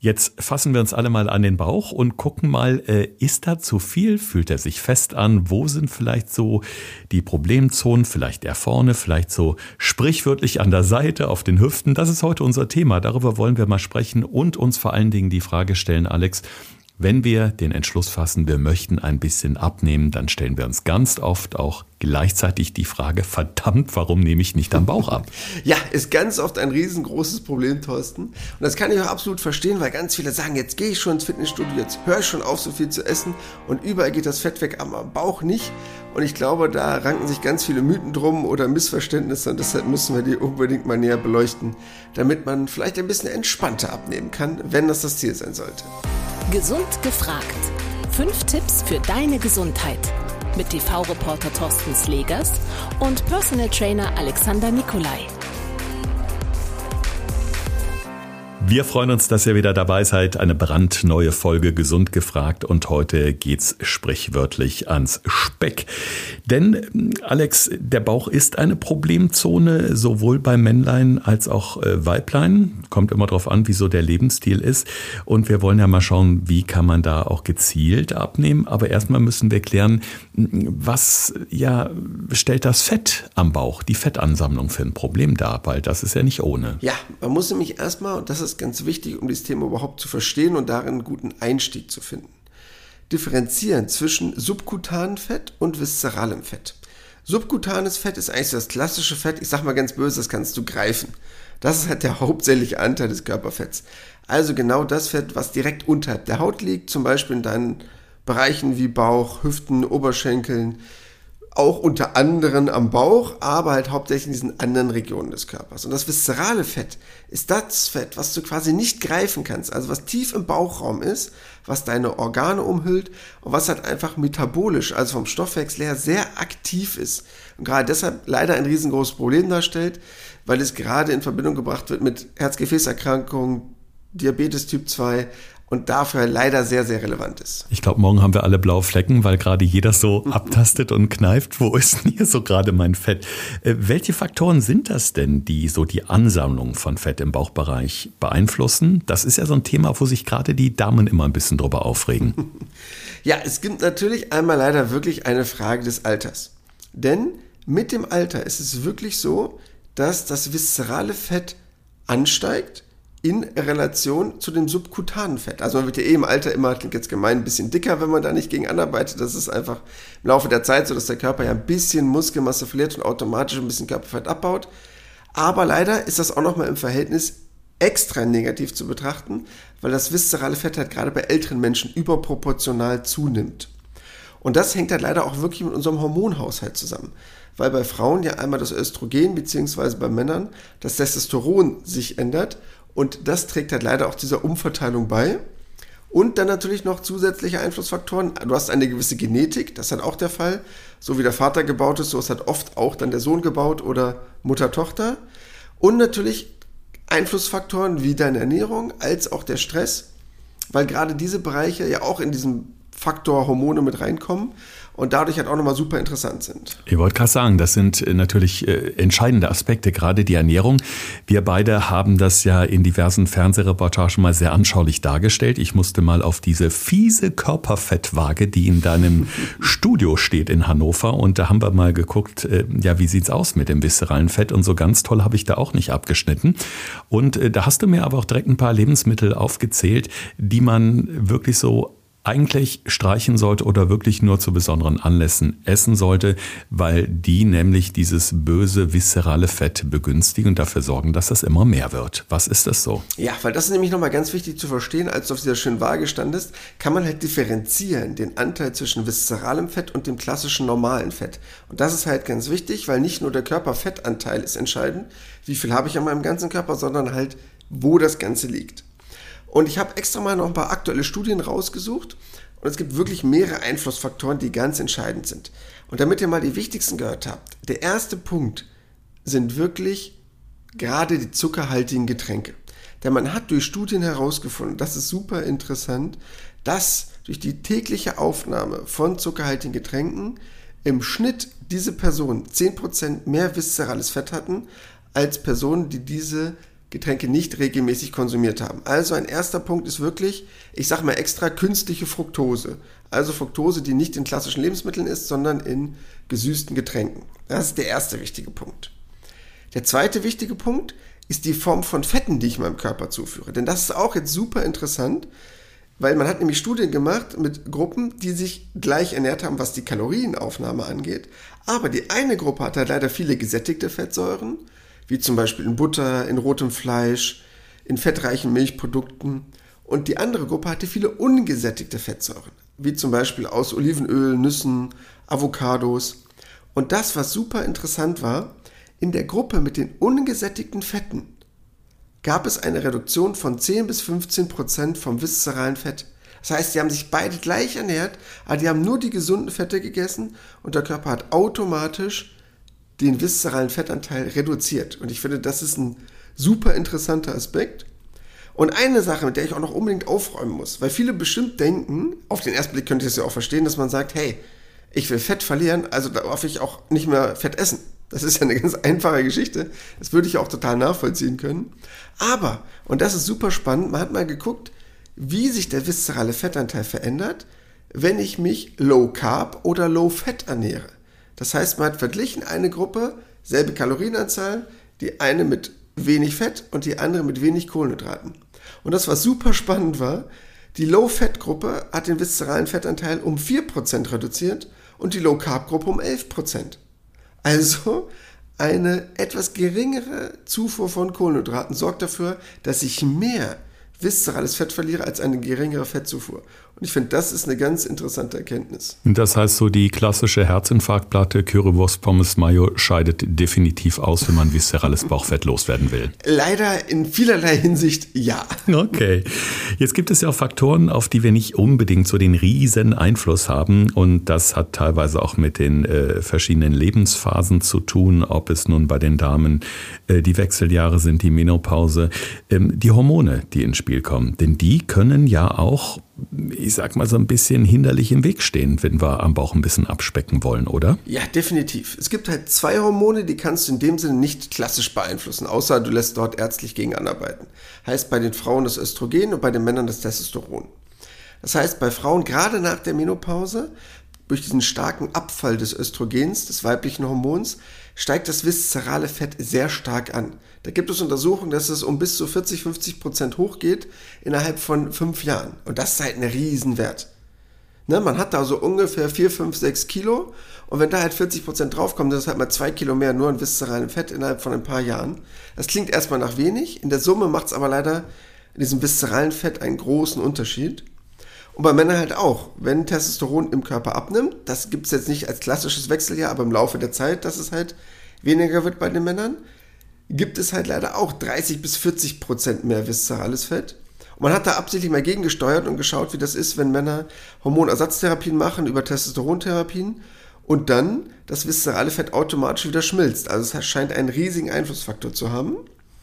Jetzt fassen wir uns alle mal an den Bauch und gucken mal, ist da zu viel? Fühlt er sich fest an? Wo sind vielleicht so die Problemzonen? Vielleicht eher vorne, vielleicht so sprichwörtlich an der Seite, auf den Hüften. Das ist heute unser Thema. Darüber wollen wir mal sprechen und uns vor allen Dingen die Frage stellen, Alex, wenn wir den Entschluss fassen, wir möchten ein bisschen abnehmen, dann stellen wir uns ganz oft auch gleichzeitig die Frage, verdammt, warum nehme ich nicht am Bauch ab? Ja, ist ganz oft ein riesengroßes Problem, Thorsten. Und das kann ich auch absolut verstehen, weil ganz viele sagen, jetzt gehe ich schon ins Fitnessstudio, jetzt höre ich schon auf, so viel zu essen und überall geht das Fett weg, aber am Bauch nicht. Und ich glaube, da ranken sich ganz viele Mythen drum oder Missverständnisse und deshalb müssen wir die unbedingt mal näher beleuchten, damit man vielleicht ein bisschen entspannter abnehmen kann, wenn das Ziel sein sollte. Gesund gefragt. 5 Tipps für deine Gesundheit. Mit TV-Reporter Thorsten Slegers und Personal Trainer Alexander Nikolai. Wir freuen uns, dass ihr wieder dabei seid. Eine brandneue Folge Gesund gefragt und heute geht's sprichwörtlich ans Speck. Denn, Alex, der Bauch ist eine Problemzone, sowohl bei Männlein als auch Weiblein. Kommt immer drauf an, wie so der Lebensstil ist. Und wir wollen ja mal schauen, wie kann man da auch gezielt abnehmen. Aber erstmal müssen wir klären, was stellt das Fett am Bauch, die Fettansammlung für ein Problem dar? Weil das ist ja nicht ohne. Ja, man muss nämlich erstmal, und das ist ganz wichtig, um dieses Thema überhaupt zu verstehen und darin einen guten Einstieg zu finden, differenzieren zwischen subkutanem Fett und viszeralem Fett. Subkutanes Fett ist eigentlich das klassische Fett, ich sag mal ganz böse, das kannst du greifen. Das ist halt der hauptsächliche Anteil des Körperfetts. Also genau das Fett, was direkt unterhalb der Haut liegt, zum Beispiel in deinen Bereichen wie Bauch, Hüften, Oberschenkeln, auch unter anderem am Bauch, aber halt hauptsächlich in diesen anderen Regionen des Körpers. Und das viszerale Fett ist das Fett, was du quasi nicht greifen kannst, also was tief im Bauchraum ist, was deine Organe umhüllt und was halt einfach metabolisch, also vom Stoffwechsel her, sehr aktiv ist. Und gerade deshalb leider ein riesengroßes Problem darstellt, weil es gerade in Verbindung gebracht wird mit Herz-Gefäß-Erkrankungen, Diabetes Typ 2, und dafür leider sehr, sehr relevant ist. Ich glaube, morgen haben wir alle blaue Flecken, weil gerade jeder so abtastet und kneift. Wo ist denn hier so gerade mein Fett? Welche Faktoren sind das denn, die so die Ansammlung von Fett im Bauchbereich beeinflussen? Das ist ja so ein Thema, wo sich gerade die Damen immer ein bisschen drüber aufregen. Ja, es gibt natürlich einmal leider wirklich eine Frage des Alters. Denn mit dem Alter ist es wirklich so, dass das viszerale Fett ansteigt in Relation zu dem subkutanen Fett. Also man wird ja im Alter immer, klingt jetzt gemein, ein bisschen dicker, wenn man da nicht gegen anarbeitet. Das ist einfach im Laufe der Zeit so, dass der Körper ja ein bisschen Muskelmasse verliert und automatisch ein bisschen Körperfett abbaut. Aber leider ist das auch nochmal im Verhältnis extra negativ zu betrachten, weil das viszerale Fett halt gerade bei älteren Menschen überproportional zunimmt. Und das hängt halt leider auch wirklich mit unserem Hormonhaushalt zusammen. Weil bei Frauen ja einmal das Östrogen beziehungsweise bei Männern das Testosteron sich ändert. Und das trägt halt leider auch dieser Umverteilung bei. Und dann natürlich noch zusätzliche Einflussfaktoren. Du hast eine gewisse Genetik, das ist halt auch der Fall. So wie der Vater gebaut ist, so ist halt oft auch dann der Sohn gebaut oder Mutter-Tochter. Und natürlich Einflussfaktoren wie deine Ernährung als auch der Stress, weil gerade diese Bereiche ja auch in diesem Faktor Hormone mit reinkommen und dadurch halt auch nochmal super interessant sind. Ich wollte gerade sagen, das sind natürlich entscheidende Aspekte, gerade die Ernährung. Wir beide haben das ja in diversen Fernsehreportagen mal sehr anschaulich dargestellt. Ich musste mal auf diese fiese Körperfettwaage, die in deinem Studio steht in Hannover, und da haben wir mal geguckt, wie sieht's aus mit dem viszeralen Fett, und so ganz toll habe ich da auch nicht abgeschnitten. Und da hast du mir aber auch direkt ein paar Lebensmittel aufgezählt, die man wirklich so eigentlich streichen sollte oder wirklich nur zu besonderen Anlässen essen sollte, weil die nämlich dieses böse viszerale Fett begünstigen und dafür sorgen, dass das immer mehr wird. Was ist das so? Ja, weil das ist nämlich nochmal ganz wichtig zu verstehen, als du auf dieser schönen Waage standest, kann man halt differenzieren, den Anteil zwischen viszeralem Fett und dem klassischen normalen Fett. Und das ist halt ganz wichtig, weil nicht nur der Körperfettanteil ist entscheidend, wie viel habe ich an meinem ganzen Körper, sondern halt, wo das Ganze liegt. Und ich habe extra mal noch ein paar aktuelle Studien rausgesucht und es gibt wirklich mehrere Einflussfaktoren, die ganz entscheidend sind. Und damit ihr mal die wichtigsten gehört habt, der erste Punkt sind wirklich gerade die zuckerhaltigen Getränke. Denn man hat durch Studien herausgefunden, das ist super interessant, dass durch die tägliche Aufnahme von zuckerhaltigen Getränken im Schnitt diese Personen 10% mehr viszerales Fett hatten, als Personen, die diese Getränke nicht regelmäßig konsumiert haben. Also ein erster Punkt ist wirklich, ich sage mal extra, künstliche Fructose. Also Fructose, die nicht in klassischen Lebensmitteln ist, sondern in gesüßten Getränken. Das ist der erste wichtige Punkt. Der zweite wichtige Punkt ist die Form von Fetten, die ich meinem Körper zuführe. Denn das ist auch jetzt super interessant, weil man hat nämlich Studien gemacht mit Gruppen, die sich gleich ernährt haben, was die Kalorienaufnahme angeht. Aber die eine Gruppe hat halt leider viele gesättigte Fettsäuren, wie zum Beispiel in Butter, in rotem Fleisch, in fettreichen Milchprodukten. Und die andere Gruppe hatte viele ungesättigte Fettsäuren, wie zum Beispiel aus Olivenöl, Nüssen, Avocados. Und das, was super interessant war, in der Gruppe mit den ungesättigten Fetten gab es eine Reduktion von 10-15% vom viszeralen Fett. Das heißt, die haben sich beide gleich ernährt, aber die haben nur die gesunden Fette gegessen und der Körper hat automatisch den viszeralen Fettanteil reduziert. Und ich finde, das ist ein super interessanter Aspekt. Und eine Sache, mit der ich auch noch unbedingt aufräumen muss, weil viele bestimmt denken, auf den ersten Blick könnt ihr es ja auch verstehen, dass man sagt, hey, ich will Fett verlieren, also darf ich auch nicht mehr Fett essen. Das ist ja eine ganz einfache Geschichte. Das würde ich auch total nachvollziehen können. Aber, und das ist super spannend, man hat mal geguckt, wie sich der viszerale Fettanteil verändert, wenn ich mich Low Carb oder Low Fat ernähre. Das heißt, man hat verglichen eine Gruppe, selbe Kalorienanzahl, die eine mit wenig Fett und die andere mit wenig Kohlenhydraten. Und das, was super spannend war, die Low-Fat-Gruppe hat den viszeralen Fettanteil um 4% reduziert und die Low-Carb-Gruppe um 11%. Also eine etwas geringere Zufuhr von Kohlenhydraten sorgt dafür, dass ich mehr viszerales Fett verliere als eine geringere Fettzufuhr. Und ich finde, das ist eine ganz interessante Erkenntnis. Das heißt, so die klassische Herzinfarktplatte, Currywurst, Pommes, Mayo scheidet definitiv aus, wenn man viszerales Bauchfett loswerden will. Leider in vielerlei Hinsicht ja. Okay. Jetzt gibt es ja auch Faktoren, auf die wir nicht unbedingt so den riesen Einfluss haben. Und das hat teilweise auch mit den verschiedenen Lebensphasen zu tun, ob es nun bei den Damen die Wechseljahre sind, die Menopause, die Hormone, die ins Spiel kommen. Denn die können ja auch, ich sag mal, so ein bisschen hinderlich im Weg stehen, wenn wir am Bauch ein bisschen abspecken wollen, oder? Ja, definitiv. Es gibt halt 2 Hormone, die kannst du in dem Sinne nicht klassisch beeinflussen, außer du lässt dort ärztlich gegen anarbeiten. Heißt bei den Frauen das Östrogen und bei den Männern das Testosteron. Das heißt, bei Frauen gerade nach der Menopause, durch diesen starken Abfall des Östrogens, des weiblichen Hormons, steigt das viszerale Fett sehr stark an. Da gibt es Untersuchungen, dass es um bis zu 40-50% hochgeht innerhalb von 5 Jahren. Und das ist halt ein Riesenwert. Ne, man hat da so ungefähr 4, 5, 6 Kilo und wenn da halt 40% draufkommen, das ist halt mal 2 Kilo mehr nur an viszeralem Fett innerhalb von ein paar Jahren. Das klingt erstmal nach wenig, in der Summe macht es aber leider in diesem viszeralen Fett einen großen Unterschied. Und bei Männern halt auch, wenn Testosteron im Körper abnimmt, das gibt es jetzt nicht als klassisches Wechseljahr, aber im Laufe der Zeit, dass es halt weniger wird bei den Männern, gibt es halt leider auch 30-40% mehr viszerales Fett. Und man hat da absichtlich mal gegengesteuert und geschaut, wie das ist, wenn Männer Hormonersatztherapien machen über Testosterontherapien und dann das viszerale Fett automatisch wieder schmilzt. Also es scheint einen riesigen Einflussfaktor zu haben.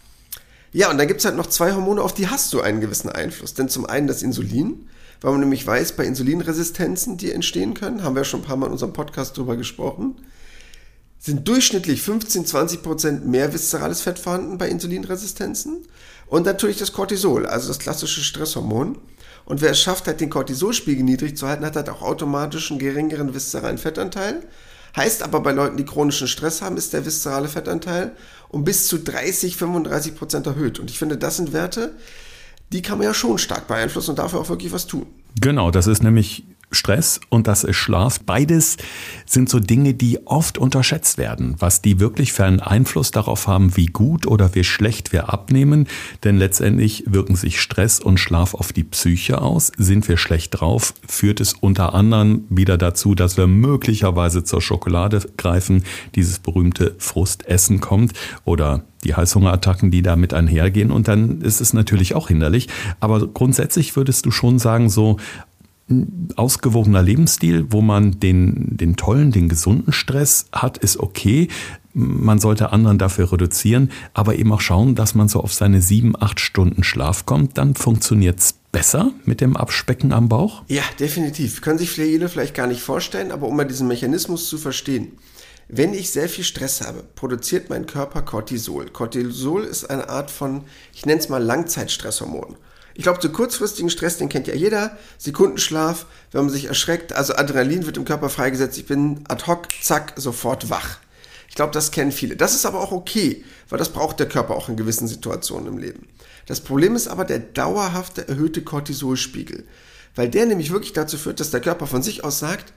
Ja, und dann gibt es halt noch 2 Hormone, auf die hast du einen gewissen Einfluss. Denn zum einen das Insulin, weil man nämlich weiß, bei Insulinresistenzen, die entstehen können, haben wir schon ein paar Mal in unserem Podcast drüber gesprochen, sind durchschnittlich 15-20% mehr viszerales Fett vorhanden bei Insulinresistenzen. Und natürlich das Cortisol, also das klassische Stresshormon. Und wer es schafft, halt den Cortisolspiegel niedrig zu halten, hat halt auch automatisch einen geringeren viszeralen Fettanteil. Heißt aber, bei Leuten, die chronischen Stress haben, ist der viszerale Fettanteil um bis zu 30-35% erhöht. Und ich finde, das sind Werte, die kann man ja schon stark beeinflussen und dafür auch wirklich was tun. Genau, das ist nämlich Stress und das ist Schlaf. Beides sind so Dinge, die oft unterschätzt werden, was die wirklich für einen Einfluss darauf haben, wie gut oder wie schlecht wir abnehmen. Denn letztendlich wirken sich Stress und Schlaf auf die Psyche aus. Sind wir schlecht drauf, führt es unter anderem wieder dazu, dass wir möglicherweise zur Schokolade greifen, dieses berühmte Frustessen kommt oder die Heißhungerattacken, die damit einhergehen. Und dann ist es natürlich auch hinderlich. Aber grundsätzlich würdest du schon sagen, so ausgewogener Lebensstil, wo man den tollen, den gesunden Stress hat, ist okay. Man sollte anderen dafür reduzieren, aber eben auch schauen, dass man so auf seine 7-8 Stunden Schlaf kommt. Dann funktioniert es besser mit dem Abspecken am Bauch? Ja, definitiv. Können sich viele vielleicht gar nicht vorstellen, aber um mal diesen Mechanismus zu verstehen. Wenn ich sehr viel Stress habe, produziert mein Körper Cortisol. Cortisol ist eine Art von, ich nenne es mal Langzeitstresshormon. Ich glaube, zu kurzfristigen Stress, den kennt ja jeder, Sekundenschlaf, wenn man sich erschreckt, also Adrenalin wird im Körper freigesetzt, ich bin ad hoc, zack, sofort wach. Ich glaube, das kennen viele. Das ist aber auch okay, weil das braucht der Körper auch in gewissen Situationen im Leben. Das Problem ist aber der dauerhafte erhöhte Cortisolspiegel, weil der nämlich wirklich dazu führt, dass der Körper von sich aus sagt,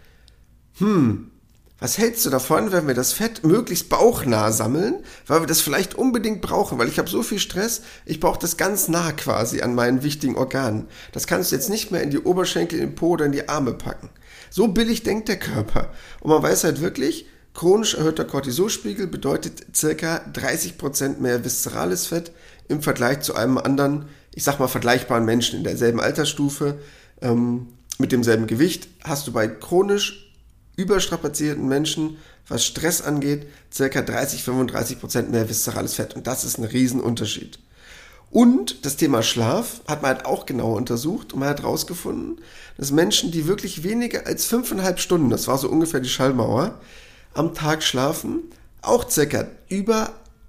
was hältst du davon, wenn wir das Fett möglichst bauchnah sammeln, weil wir das vielleicht unbedingt brauchen, weil ich habe so viel Stress, ich brauche das ganz nah quasi an meinen wichtigen Organen. Das kannst du jetzt nicht mehr in die Oberschenkel, in den Po oder in die Arme packen. So billig denkt der Körper. Und man weiß halt wirklich, chronisch erhöhter Cortisolspiegel bedeutet ca. 30% mehr viszerales Fett im Vergleich zu einem anderen, ich sag mal vergleichbaren Menschen in derselben Altersstufe, mit demselben Gewicht, hast du bei chronisch überstrapazierten Menschen, was Stress angeht, ca. 30-35% mehr viszerales Fett. Und das ist ein Riesenunterschied. Und das Thema Schlaf hat man halt auch genauer untersucht und man hat herausgefunden, dass Menschen, die wirklich weniger als 5,5 Stunden, das war so ungefähr die Schallmauer, am Tag schlafen, auch ca. über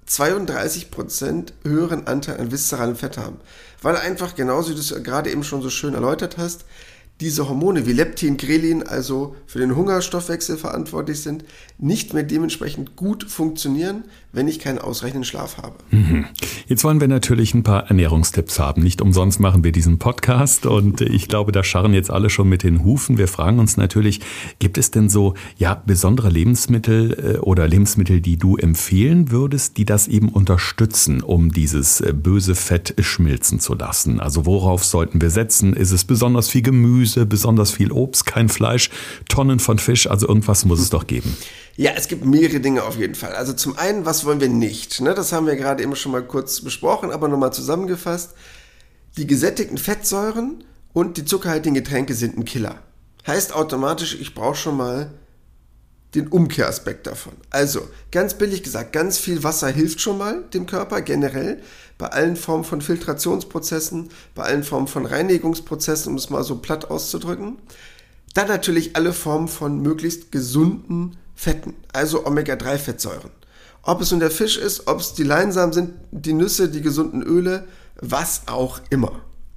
32% höheren Anteil an viszeralem Fett haben. Weil einfach, genauso wie du es gerade eben schon so schön erläutert hast, diese Hormone wie Leptin, Grelin, also für den Hungerstoffwechsel verantwortlich sind, nicht mehr dementsprechend gut funktionieren, wenn ich keinen ausreichenden Schlaf habe. Jetzt wollen wir natürlich ein paar Ernährungstipps haben. Nicht umsonst machen wir diesen Podcast und ich glaube, da scharren jetzt alle schon mit den Hufen. Wir fragen uns natürlich, gibt es denn so besondere Lebensmittel oder Lebensmittel, die du empfehlen würdest, die das eben unterstützen, um dieses böse Fett schmilzen zu lassen? Also worauf sollten wir setzen? Ist es besonders viel Gemüse, besonders viel Obst, kein Fleisch, Tonnen von Fisch? Also irgendwas muss es doch geben. Ja, es gibt mehrere Dinge auf jeden Fall. Also zum einen, was wollen wir nicht? Das haben wir gerade eben schon mal kurz besprochen, aber nochmal zusammengefasst. Die gesättigten Fettsäuren und die zuckerhaltigen Getränke sind ein Killer. Heißt automatisch, ich brauche schon mal den Umkehraspekt davon. Also, ganz billig gesagt, ganz viel Wasser hilft schon mal dem Körper generell bei allen Formen von Filtrationsprozessen, bei allen Formen von Reinigungsprozessen, um es mal so platt auszudrücken. Dann natürlich alle Formen von möglichst gesunden Fetten, also Omega-3-Fettsäuren. Ob es nun der Fisch ist, ob es die Leinsamen sind, die Nüsse, die gesunden Öle, was auch immer.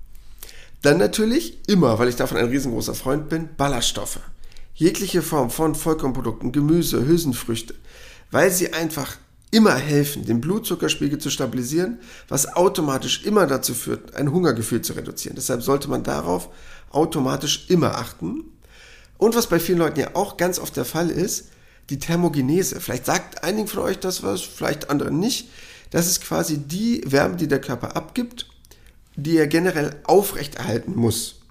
Dann natürlich immer, weil ich davon ein riesengroßer Freund bin, Ballaststoffe. Jegliche Form von Vollkornprodukten, Gemüse, Hülsenfrüchte, weil sie einfach immer helfen, den Blutzuckerspiegel zu stabilisieren, was automatisch immer dazu führt, ein Hungergefühl zu reduzieren. Deshalb sollte man darauf automatisch immer achten. Und was bei vielen Leuten ja auch ganz oft der Fall ist, die Thermogenese. Vielleicht sagt einigen von euch das was, vielleicht anderen nicht. Das ist quasi die Wärme, die der Körper abgibt, die er generell aufrechterhalten muss.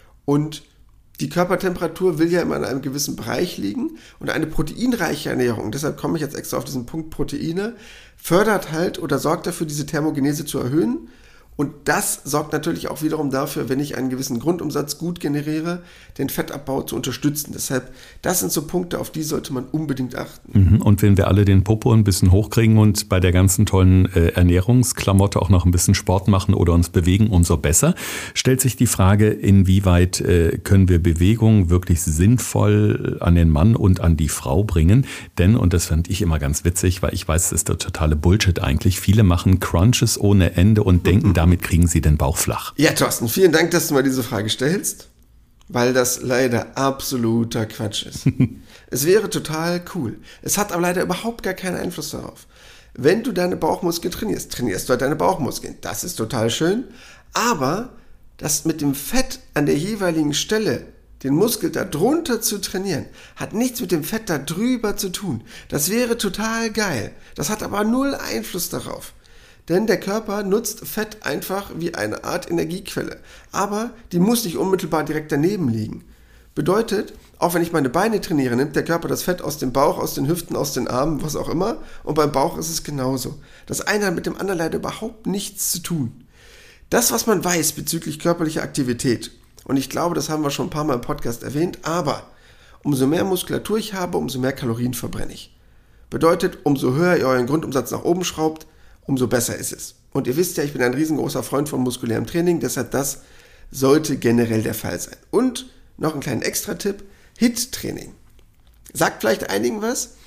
Und die Körpertemperatur will ja immer in einem gewissen Bereich liegen und eine proteinreiche Ernährung, deshalb komme ich jetzt extra auf diesen Punkt Proteine, fördert halt oder sorgt dafür, diese Thermogenese zu erhöhen. Und das sorgt natürlich auch wiederum dafür, wenn ich einen gewissen Grundumsatz gut generiere, den Fettabbau zu unterstützen. Deshalb, das sind so Punkte, auf die sollte man unbedingt achten. Und wenn wir alle den Popo ein bisschen hochkriegen und bei der ganzen tollen Ernährungsklamotte auch noch ein bisschen Sport machen oder uns bewegen, umso besser, stellt sich die Frage, inwieweit können wir Bewegung wirklich sinnvoll an den Mann und an die Frau bringen? Denn, und das fand ich immer ganz witzig, weil ich weiß, das ist der totale Bullshit eigentlich, viele machen Crunches ohne Ende und denken, damit kriegen sie den Bauch flach. Ja, Thorsten, vielen Dank, dass du mal diese Frage stellst, weil das leider absoluter Quatsch ist. Es wäre total cool. Es hat aber leider überhaupt gar keinen Einfluss darauf. Wenn du deine Bauchmuskeln trainierst du halt deine Bauchmuskeln. Das ist total schön. Aber das mit dem Fett an der jeweiligen Stelle, den Muskel da drunter zu trainieren, hat nichts mit dem Fett da drüber zu tun. Das wäre total geil. Das hat aber null Einfluss darauf. Denn der Körper nutzt Fett einfach wie eine Art Energiequelle. Aber die muss nicht unmittelbar direkt daneben liegen. Bedeutet, auch wenn ich meine Beine trainiere, nimmt der Körper das Fett aus dem Bauch, aus den Hüften, aus den Armen, was auch immer. Und beim Bauch ist es genauso. Das eine hat mit dem anderen leider überhaupt nichts zu tun. Das, was man weiß bezüglich körperlicher Aktivität, und ich glaube, das haben wir schon ein paar Mal im Podcast erwähnt, aber umso mehr Muskulatur ich habe, umso mehr Kalorien verbrenne ich. Bedeutet, umso höher ihr euren Grundumsatz nach oben schraubt, umso besser ist es. Und ihr wisst ja, ich bin ein riesengroßer Freund von muskulärem Training, deshalb das sollte generell der Fall sein. Und noch einen kleinen Extra-Tipp, HIIT-Training. Sagt vielleicht einigen was?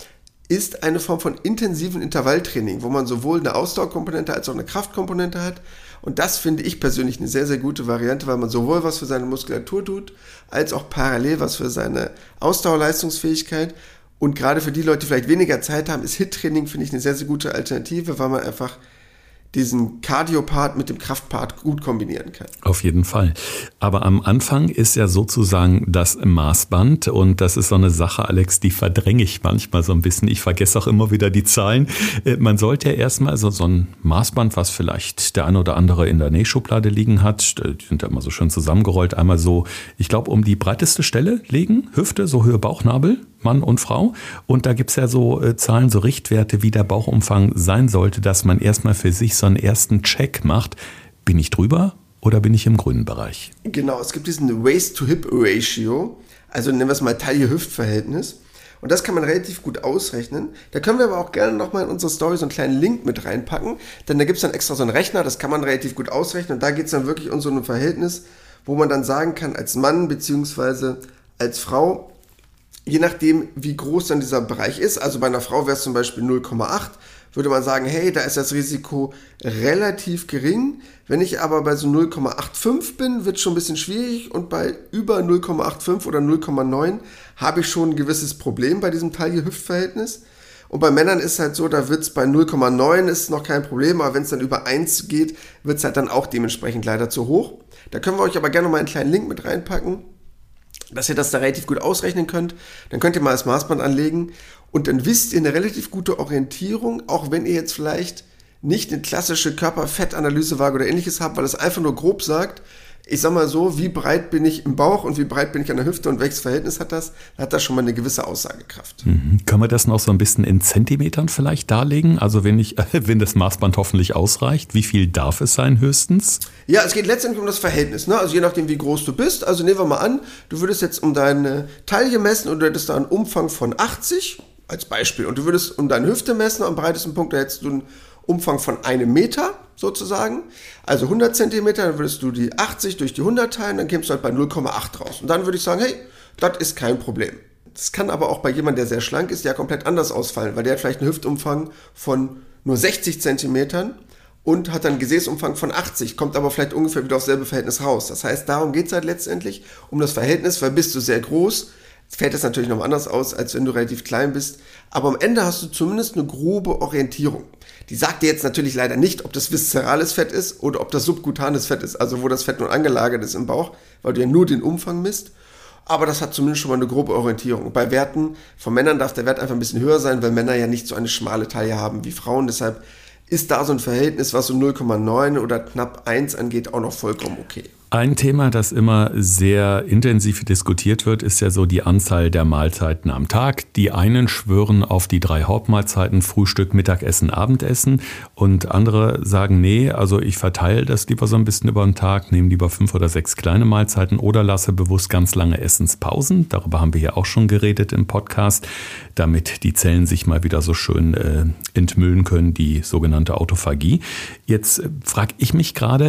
ist eine Form von intensiven Intervalltraining, wo man sowohl eine Ausdauerkomponente als auch eine Kraftkomponente hat. Und das finde ich persönlich eine sehr, sehr gute Variante, weil man sowohl was für seine Muskulatur tut, als auch parallel was für seine Ausdauerleistungsfähigkeit. Und gerade für die Leute, die vielleicht weniger Zeit haben, ist HIIT-Training, finde ich, eine sehr, sehr gute Alternative, weil man einfach diesen Cardio-Part mit dem Kraft-Part gut kombinieren kann. Auf jeden Fall. Aber am Anfang ist ja sozusagen das Maßband und das ist so eine Sache, Alex, die verdränge ich manchmal so ein bisschen. Ich vergesse auch immer wieder die Zahlen. Man sollte ja erstmal so ein Maßband, was vielleicht der eine oder andere in der Nähschublade liegen hat, die sind ja immer so schön zusammengerollt, einmal so, ich glaube, um die breiteste Stelle legen, Hüfte, so Höhe Bauchnabel, Mann und Frau. Und da gibt's ja so Zahlen, so Richtwerte, wie der Bauchumfang sein sollte, dass man erstmal für sich so einen ersten Check macht. Bin ich drüber oder bin ich im grünen Bereich? Genau, es gibt diesen Waist-to-Hip-Ratio, also nennen wir es mal Taille-Hüft-Verhältnis. Und das kann man relativ gut ausrechnen. Da können wir aber auch gerne nochmal in unsere Story so einen kleinen Link mit reinpacken, denn da gibt's dann extra so einen Rechner, das kann man relativ gut ausrechnen. Und da geht's dann wirklich um so ein Verhältnis, wo man dann sagen kann, als Mann bzw. als Frau, je nachdem, wie groß dann dieser Bereich ist, also bei einer Frau wäre es zum Beispiel 0,8, würde man sagen, hey, da ist das Risiko relativ gering. Wenn ich aber bei so 0,85 bin, wird es schon ein bisschen schwierig und bei über 0,85 oder 0,9 habe ich schon ein gewisses Problem bei diesem Taille-Hüft-Verhältnis. Und bei Männern ist es halt so, da wird es bei 0,9 ist noch kein Problem, aber wenn es dann über 1 geht, wird es halt dann auch dementsprechend leider zu hoch. Da können wir euch aber gerne noch mal einen kleinen Link mit reinpacken, dass ihr das da relativ gut ausrechnen könnt. Dann könnt ihr mal das Maßband anlegen und dann wisst ihr eine relativ gute Orientierung, auch wenn ihr jetzt vielleicht nicht eine klassische Körperfettanalysewaage oder ähnliches habt, weil es einfach nur grob sagt, ich sag mal so, wie breit bin ich im Bauch und wie breit bin ich an der Hüfte und welches Verhältnis hat das schon mal eine gewisse Aussagekraft. Können wir das noch so ein bisschen in Zentimetern vielleicht darlegen? Also wenn das Maßband hoffentlich ausreicht, wie viel darf es sein höchstens? Ja, es geht letztendlich um das Verhältnis, ne? Also je nachdem, wie groß du bist. Also nehmen wir mal an, du würdest jetzt um deine Taille messen und du hättest da einen Umfang von 80 als Beispiel und du würdest um deine Hüfte messen, am breitesten Punkt, da hättest du einen Umfang von 1 Meter sozusagen, also 100 Zentimeter, dann würdest du die 80 durch die 100 teilen, dann kämst du halt bei 0,8 raus. Und dann würde ich sagen, hey, das ist kein Problem. Das kann aber auch bei jemandem, der sehr schlank ist, ja komplett anders ausfallen, weil der hat vielleicht einen Hüftumfang von nur 60 Zentimetern und hat dann einen Gesäßumfang von 80, kommt aber vielleicht ungefähr wieder aufs selbe Verhältnis raus. Das heißt, darum geht es halt letztendlich, um das Verhältnis, weil bist du sehr groß, fällt das natürlich noch anders aus, als wenn du relativ klein bist. Aber am Ende hast du zumindest eine grobe Orientierung. Die sagt dir jetzt natürlich leider nicht, ob das viszerales Fett ist oder ob das subkutanes Fett ist, also wo das Fett nun angelagert ist im Bauch, weil du ja nur den Umfang misst. Aber das hat zumindest schon mal eine grobe Orientierung. Bei Werten von Männern darf der Wert einfach ein bisschen höher sein, weil Männer ja nicht so eine schmale Taille haben wie Frauen. Deshalb ist da so ein Verhältnis, was so 0,9 oder knapp 1 angeht, auch noch vollkommen okay. Ein Thema, das immer sehr intensiv diskutiert wird, ist ja so die Anzahl der Mahlzeiten am Tag. Die einen schwören auf die 3 Hauptmahlzeiten, Frühstück, Mittagessen, Abendessen. Und andere sagen, nee, also ich verteile das lieber so ein bisschen über den Tag, nehme lieber 5 oder 6 kleine Mahlzeiten oder lasse bewusst ganz lange Essenspausen. Darüber haben wir ja auch schon geredet im Podcast, damit die Zellen sich mal wieder so schön entmüllen können, die sogenannte Autophagie. Jetzt frage ich mich gerade,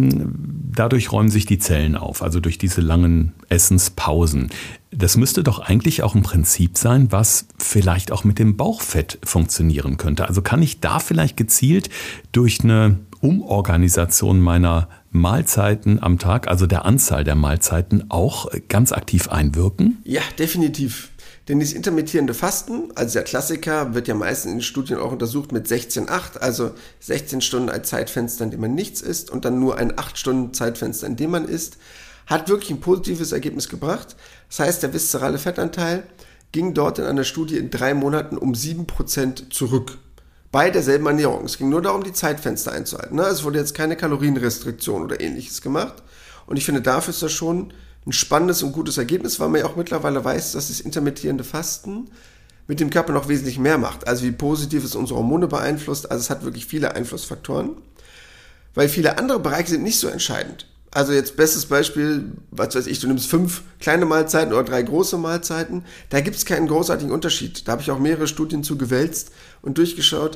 dadurch räumen sich die Zellen auf, also durch diese langen Essenspausen. Das müsste doch eigentlich auch ein Prinzip sein, was vielleicht auch mit dem Bauchfett funktionieren könnte. Also kann ich da vielleicht gezielt durch eine Umorganisation meiner Mahlzeiten am Tag, also der Anzahl der Mahlzeiten, auch ganz aktiv einwirken? Ja, definitiv. Denn dieses intermittierende Fasten, also der Klassiker, wird ja meistens in den Studien auch untersucht mit 16-8, also 16 Stunden als Zeitfenster, in dem man nichts isst und dann nur ein 8-Stunden-Zeitfenster, in dem man isst, hat wirklich ein positives Ergebnis gebracht. Das heißt, der viszerale Fettanteil ging dort in einer Studie in 3 Monaten um 7% zurück. Bei derselben Ernährung. Es ging nur darum, die Zeitfenster einzuhalten. Es wurde jetzt keine Kalorienrestriktion oder ähnliches gemacht. Und ich finde, dafür ist das schon ein spannendes und gutes Ergebnis, weil man ja auch mittlerweile weiß, dass das intermittierende Fasten mit dem Körper noch wesentlich mehr macht. Also wie positiv es unsere Hormone beeinflusst. Also es hat wirklich viele Einflussfaktoren. Weil viele andere Bereiche sind nicht so entscheidend. Also jetzt bestes Beispiel, was weiß ich, du nimmst 5 kleine Mahlzeiten oder 3 große Mahlzeiten. Da gibt es keinen großartigen Unterschied. Da habe ich auch mehrere Studien zu gewälzt und durchgeschaut.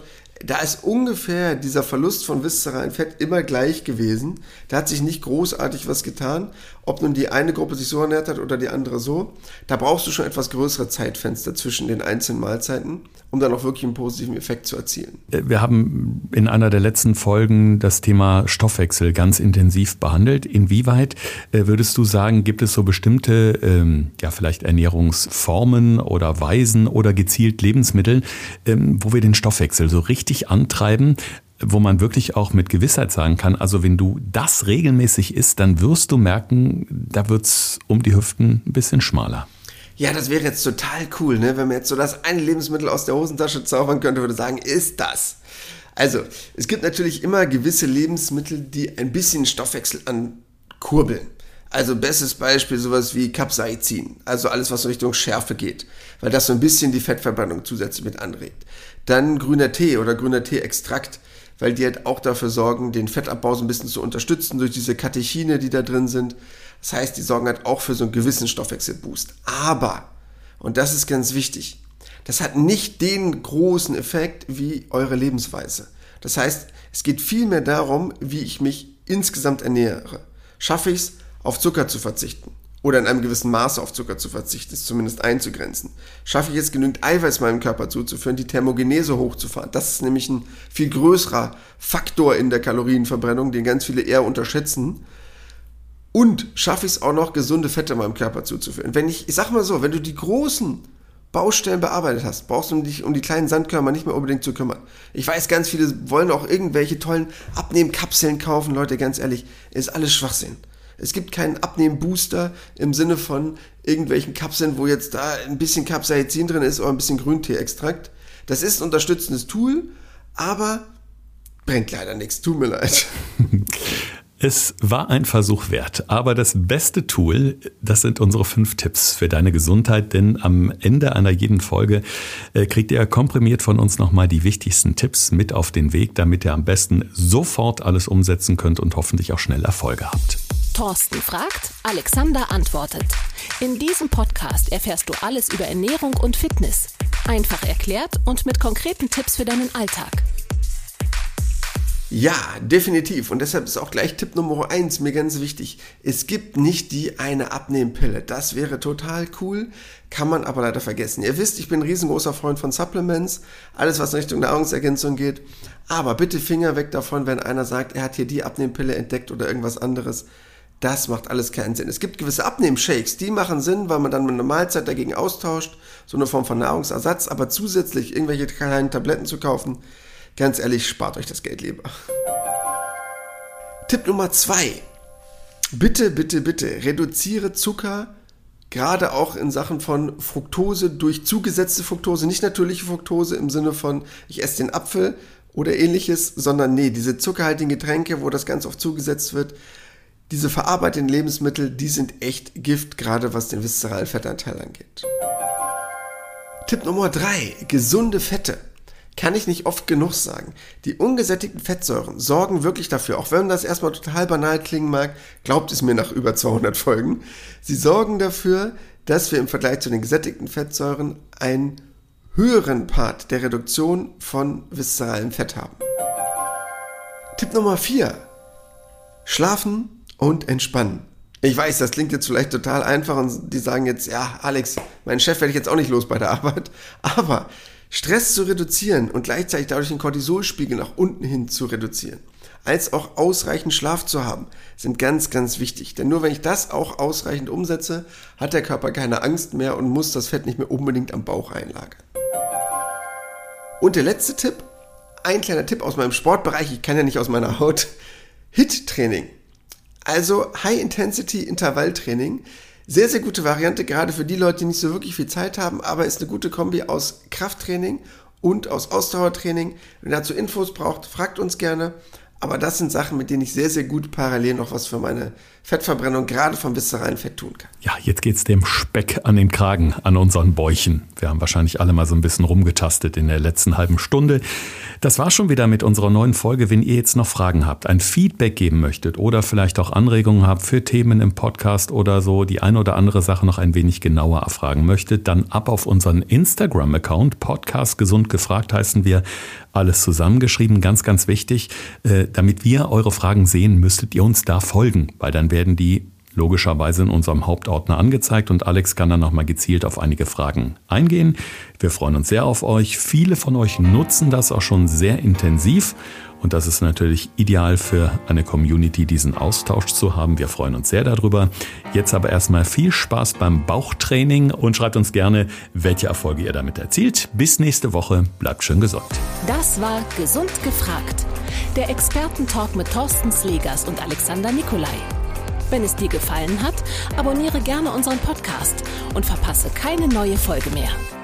da ist ungefähr dieser Verlust von viszeralem Fett immer gleich gewesen. Da hat sich nicht großartig was getan, ob nun die eine Gruppe sich so ernährt hat oder die andere so. Da brauchst du schon etwas größere Zeitfenster zwischen den einzelnen Mahlzeiten, um dann auch wirklich einen positiven Effekt zu erzielen. Wir haben in einer der letzten Folgen das Thema Stoffwechsel ganz intensiv behandelt. Inwieweit würdest du sagen, gibt es so bestimmte, vielleicht Ernährungsformen oder Weisen oder gezielt Lebensmittel, wo wir den Stoffwechsel so richtig antreiben, wo man wirklich auch mit Gewissheit sagen kann, also wenn du das regelmäßig isst, dann wirst du merken, da wird's um die Hüften ein bisschen schmaler. Ja, das wäre jetzt total cool, ne? Wenn man jetzt so das eine Lebensmittel aus der Hosentasche zaubern könnte, würde sagen, ist das. Also, es gibt natürlich immer gewisse Lebensmittel, die ein bisschen Stoffwechsel ankurbeln. Also bestes Beispiel sowas wie Capsaicin, also alles, was in Richtung Schärfe geht, weil das so ein bisschen die Fettverbrennung zusätzlich mit anregt. Dann grüner Tee oder grüner Teeextrakt, weil die halt auch dafür sorgen, den Fettabbau so ein bisschen zu unterstützen durch diese Katechine, die da drin sind. Das heißt, die sorgen halt auch für so einen gewissen Stoffwechselboost. Aber, und das ist ganz wichtig, das hat nicht den großen Effekt wie eure Lebensweise. Das heißt, es geht vielmehr darum, wie ich mich insgesamt ernähre. Schaffe ich es, auf Zucker zu verzichten oder in einem gewissen Maße auf Zucker zu verzichten, ist zumindest einzugrenzen. Schaffe ich jetzt genügend Eiweiß meinem Körper zuzuführen, die Thermogenese hochzufahren. Das ist nämlich ein viel größerer Faktor in der Kalorienverbrennung, den ganz viele eher unterschätzen. Und schaffe ich es auch noch, gesunde Fette meinem Körper zuzuführen. Ich sag mal so, wenn du die großen Baustellen bearbeitet hast, brauchst du dich um die kleinen Sandkörner nicht mehr unbedingt zu kümmern. Ich weiß, ganz viele wollen auch irgendwelche tollen Abnehmkapseln kaufen. Leute, ganz ehrlich, ist alles Schwachsinn. Es gibt keinen Abnehmen-Booster im Sinne von irgendwelchen Kapseln, wo jetzt da ein bisschen Capsaicin drin ist oder ein bisschen Grünteeextrakt. Das ist ein unterstützendes Tool, aber bringt leider nichts. Tut mir leid. Es war ein Versuch wert, aber das beste Tool, das sind unsere 5 Tipps für deine Gesundheit, denn am Ende einer jeden Folge kriegt ihr komprimiert von uns nochmal die wichtigsten Tipps mit auf den Weg, damit ihr am besten sofort alles umsetzen könnt und hoffentlich auch schnell Erfolge habt. Thorsten fragt, Alexander antwortet. In diesem Podcast erfährst du alles über Ernährung und Fitness. Einfach erklärt und mit konkreten Tipps für deinen Alltag. Ja, definitiv. Und deshalb ist auch gleich Tipp Nummer 1 mir ganz wichtig. Es gibt nicht die eine Abnehmpille. Das wäre total cool, kann man aber leider vergessen. Ihr wisst, ich bin ein riesengroßer Freund von Supplements, alles was in Richtung Nahrungsergänzung geht. Aber bitte Finger weg davon, wenn einer sagt, er hat hier die Abnehmpille entdeckt oder irgendwas anderes. Das macht alles keinen Sinn. Es gibt gewisse Abnehmshakes, die machen Sinn, weil man dann eine Mahlzeit dagegen austauscht, so eine Form von Nahrungsersatz, aber zusätzlich irgendwelche kleinen Tabletten zu kaufen, ganz ehrlich, spart euch das Geld lieber. Tipp Nummer 2. Bitte, bitte, bitte reduziere Zucker, gerade auch in Sachen von Fructose durch zugesetzte Fructose, nicht natürliche Fructose im Sinne von, ich esse den Apfel oder ähnliches, sondern diese zuckerhaltigen Getränke, wo das ganz oft zugesetzt wird, diese verarbeiteten Lebensmittel, die sind echt Gift, gerade was den viszeralen Fettanteil angeht. Tipp Nummer 3. Gesunde Fette. Kann ich nicht oft genug sagen. Die ungesättigten Fettsäuren sorgen wirklich dafür, auch wenn das erstmal total banal klingen mag, glaubt es mir nach über 200 Folgen, sie sorgen dafür, dass wir im Vergleich zu den gesättigten Fettsäuren einen höheren Part der Reduktion von viszeralem Fett haben. Tipp Nummer 4. Schlafen und entspannen. Ich weiß, das klingt jetzt vielleicht total einfach und die sagen jetzt, ja Alex, meinen Chef werde ich jetzt auch nicht los bei der Arbeit, aber Stress zu reduzieren und gleichzeitig dadurch den Cortisolspiegel nach unten hin zu reduzieren, als auch ausreichend Schlaf zu haben, sind ganz, ganz wichtig. Denn nur wenn ich das auch ausreichend umsetze, hat der Körper keine Angst mehr und muss das Fett nicht mehr unbedingt am Bauch einlagern. Und der letzte Tipp, ein kleiner Tipp aus meinem Sportbereich, ich kann ja nicht aus meiner Haut, HIIT-Training. Also High-Intensity-Intervalltraining. Sehr, sehr gute Variante, gerade für die Leute, die nicht so wirklich viel Zeit haben, aber ist eine gute Kombi aus Krafttraining und aus Ausdauertraining. Wenn ihr dazu Infos braucht, fragt uns gerne. Aber das sind Sachen, mit denen ich sehr, sehr gut parallel noch was für meine Fettverbrennung gerade vom viszeralen Fett tun kann. Ja, jetzt geht's dem Speck an den Kragen, an unseren Bäuchen. Wir haben wahrscheinlich alle mal so ein bisschen rumgetastet in der letzten halben Stunde. Das war schon wieder mit unserer neuen Folge. Wenn ihr jetzt noch Fragen habt, ein Feedback geben möchtet oder vielleicht auch Anregungen habt für Themen im Podcast oder so, die eine oder andere Sache noch ein wenig genauer erfragen möchtet, dann ab auf unseren Instagram-Account. Podcast gesund gefragt heißen wir. Alles zusammengeschrieben, ganz, ganz wichtig. Damit wir eure Fragen sehen, müsstet ihr uns da folgen, weil dann werden die logischerweise in unserem Hauptordner angezeigt und Alex kann dann nochmal gezielt auf einige Fragen eingehen. Wir freuen uns sehr auf euch. Viele von euch nutzen das auch schon sehr intensiv und das ist natürlich ideal für eine Community, diesen Austausch zu haben. Wir freuen uns sehr darüber. Jetzt aber erstmal viel Spaß beim Bauchtraining und schreibt uns gerne, welche Erfolge ihr damit erzielt. Bis nächste Woche. Bleibt schön gesund. Das war Gesund gefragt. Der Expertentalk mit Thorsten Slegers und Alexander Nikolai. Wenn es dir gefallen hat, abonniere gerne unseren Podcast und verpasse keine neue Folge mehr.